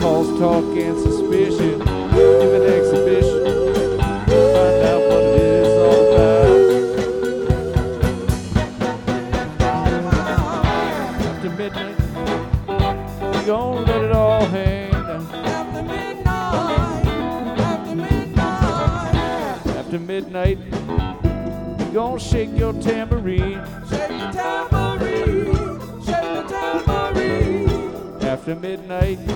calls, talk, and suspicion. Give an exhibition. Find out what it is all about. After midnight, we gon' let it all hang down. After midnight, we gon' shake your tambourine. After midnight,